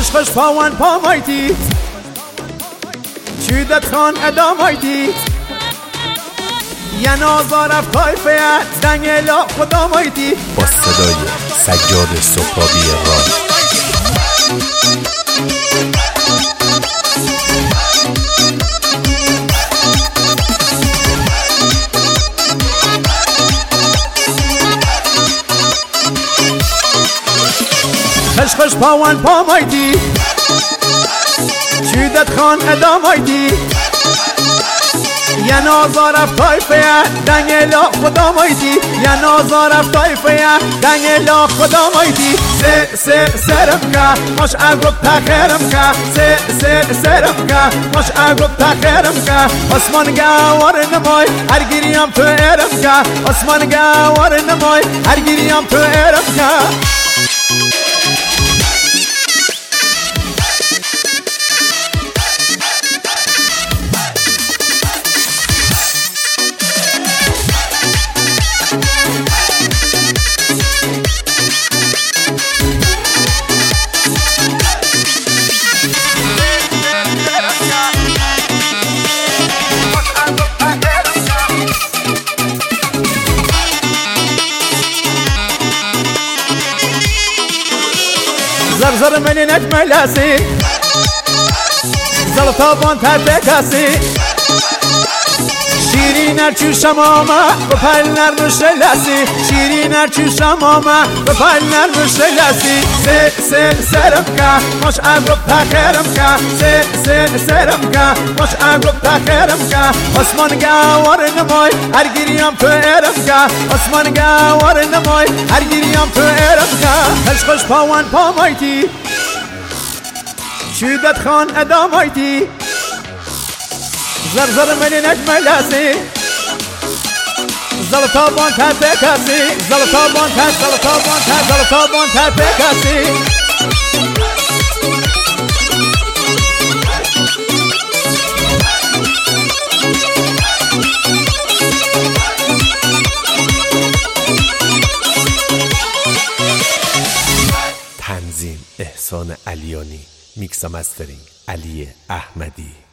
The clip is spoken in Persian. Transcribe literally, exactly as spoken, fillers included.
خش خش پاوان پامایتی چیدت خان ادامایتی یه نازارف کایفیت دنگلا خدامایتی با صدای سجاد سهرابی راد. خش خش پاوان پامایتی چیدت خان ادامایتی یه نازارف تایفیه دنگلا خدامایتی یه نازارف تایفیه دنگلا خدامایتی سه سه سرم که مش اگرب تخیرم که سه سه سرم که مش اگرب تخیرم که آسمان گوار نمای هر گیریم تو ایرم که آسمان گوار نمای هر گیریم تو ایرم که زر زر منی نجملاسی زلطابان ترتکاسی شیرین ارچو شمامه و پل نرم شلاسی شیرین ارچو شمامه و پل نرم شلاسی سه سه سرم که مش اگرب تخیرم که سه سه سرم که مش اگرب تخیرم که آسمان گوار نمای هر گیریم تو ایرم که آسمان گوار نمای هر گیریم تو ایرم که خش خش پاوان پامایتی چیدت خان ادامایتی زر زر منی نجملاسی زلطابان ترتکاسی زلطابان تر زلطابان تر زلطابان ترتکاسی تنظیم احسان علیانی، میکس و مسترینگ علی احمدی.